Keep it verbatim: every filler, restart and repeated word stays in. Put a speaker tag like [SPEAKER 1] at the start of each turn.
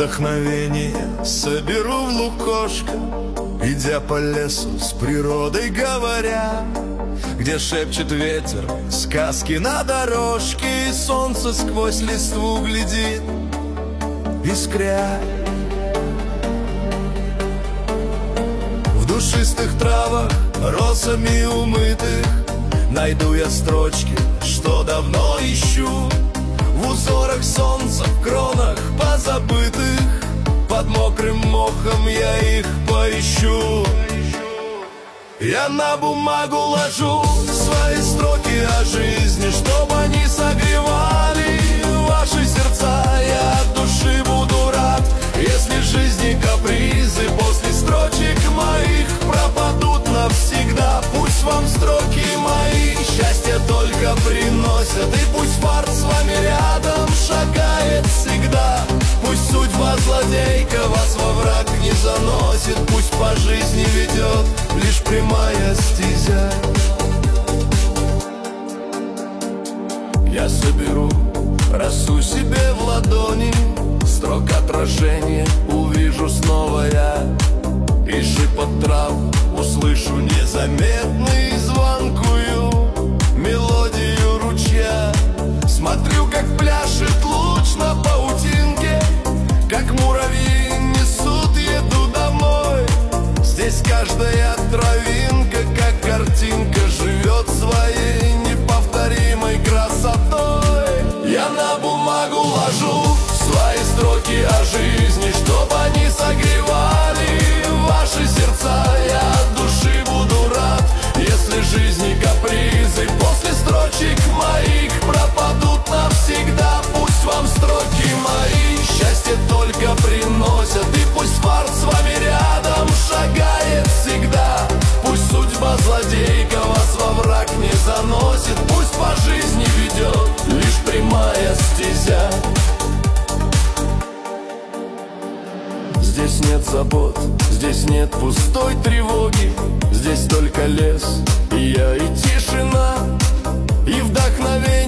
[SPEAKER 1] Вдохновение соберу в лукошко, идя по лесу с природой говоря, где шепчет ветер сказки на дорожке, и солнце сквозь листву глядит, искря. В душистых травах, росами умытых, найду я строчки, что давно ищу. В узорах солнца, в кронах позабытых, под мокрым мохом я их поищу. Я на бумагу ложу свои строки о жизни, чтобы они согревали ваши сердца. Я от души буду рад, если жизни капризы после строчек моих пропадут навсегда. Пусть вам строки мои счастье только приносят, и пусть фарт с вами рядом шагает всегда. Пусть судьба злодейка вас во враг не заносит, пусть по жизни ведет лишь прямая стезя. Я соберу росу себе в ладони, строк отражения увижу снова я, и шепот трав услышу незаметный звонкую мелодию ручья. Смотрю, как пляшет луч на паутинке, как муравьи несут еду домой. Здесь каждая травинка, как картинка, живет своей неповторимой красотой. Я на бумагу ложу свои строки о жизни, чтобы они согревали ваши сердца. Я от души буду рад, если жизни капризы после строчек моих пропадут навсегда. Пусть вам строки мои счастье только приносят, и пусть фарт с вами рядом шагает всегда. Пусть судьба злодейка вас во враг не заносит, пусть по жизни ведет лишь прямая стезя. Здесь нет забот, здесь нет пустой тревоги, здесь только лес, и я, и тишина, и вдохновение.